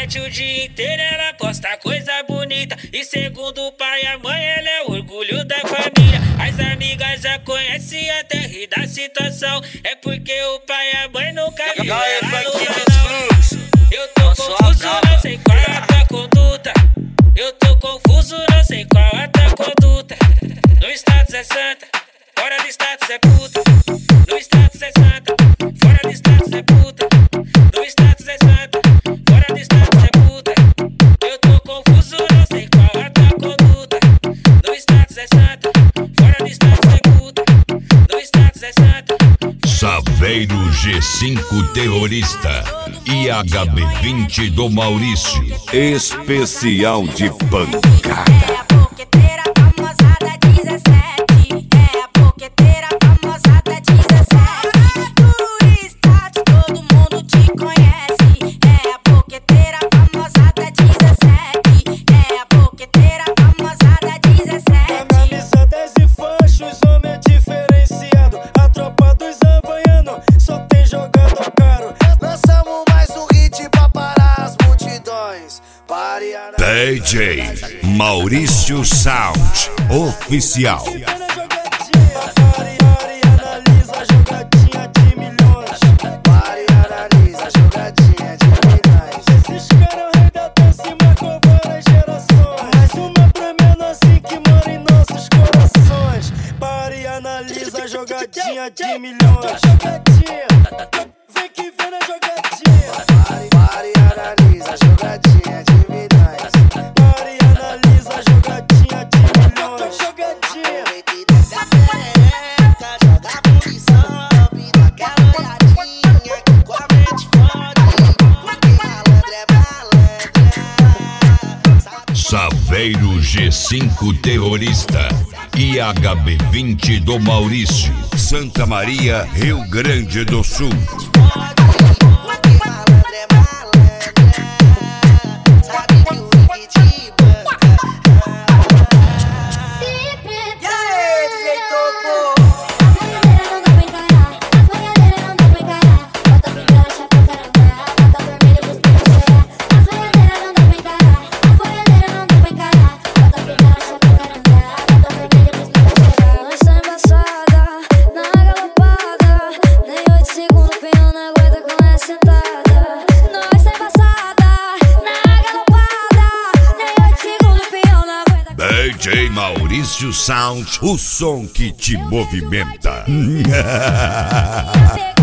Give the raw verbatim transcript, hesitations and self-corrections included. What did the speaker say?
internet o dia inteiro, ela posta coisa bonita. E segundo o pai e a mãe, ela é orgulho da família. As amigas já conhecem até rir da situação. É porque o pai e a mãe nunca viu ela no canal. Eu tô confuso, não sei qual é a tua conduta. Eu tô confuso, não sei qual é a tua conduta. No status é santa, fora do status é puta. No status é santa, fora do status é puta. No status é santa, fora do status é puta. Eu tô confuso, não sei qual é a tua conduta. No status é santa, fora do status é puta. No status é santa. Saveiro G cinco terrorista e H B vinte do Maurício, especial de pancada. É a boqueteira famosa da dezessete. É a boqueteira famosa da dezessete. Do status todo mundo te conhece. É a boqueteira famosa da dezessete. É a boqueteira famosa da dezessete. A camisa dez e fachos, homem é diferenciado. A tropa dos havaianos só tem jogado caro. Lançamos mais um hit pra parar as multidões. Pare a D J Maurício Sound Oficial. Pare, pare, analisa a jogadinha de milhões. Pare, analisa a jogadinha de milhões. Esses caras rei da dança e marcou várias gerações. Mais uma pra menor assim que mora em nossos corações. Pare, analisa a jogadinha de milhões. Vem que vem na jogadinha. Pare, pare, analisa a jogadinha de milhões. Pare, analisa a jogadinha de milhões. Jogadinha. Desce a perereca, joga a munição, sobe naquela olhadinha que com a mente fode. Porque malandro é malandra. Saveiro G cinco terrorista e H B vinte do Maurício, Santa Maria, Rio Grande do Sul. Porque malandro é malandra. Sabe que o Rick te banca. E aí, D J Topo? as boiadeiras não dá pra encarar. As boiadeiras não dá pra encarar. Bota fibra, chapa, carangá. Bota vermelho pros peitos cheirar. As boiadeiras não dá pra encarar. As boiadeiras não dá pra encarar. Bota fibra, chapa, carangá. Bota vermelho pros peitos cheirar. Nós tá embaçada, na galopada. Nem oito segundos, pinho não aguenta com essa sentada. Nós tá embaçada, na galopada. Nem oito segundos, pinho não aguenta com D J Maurício Sound, o som que te movimenta. essa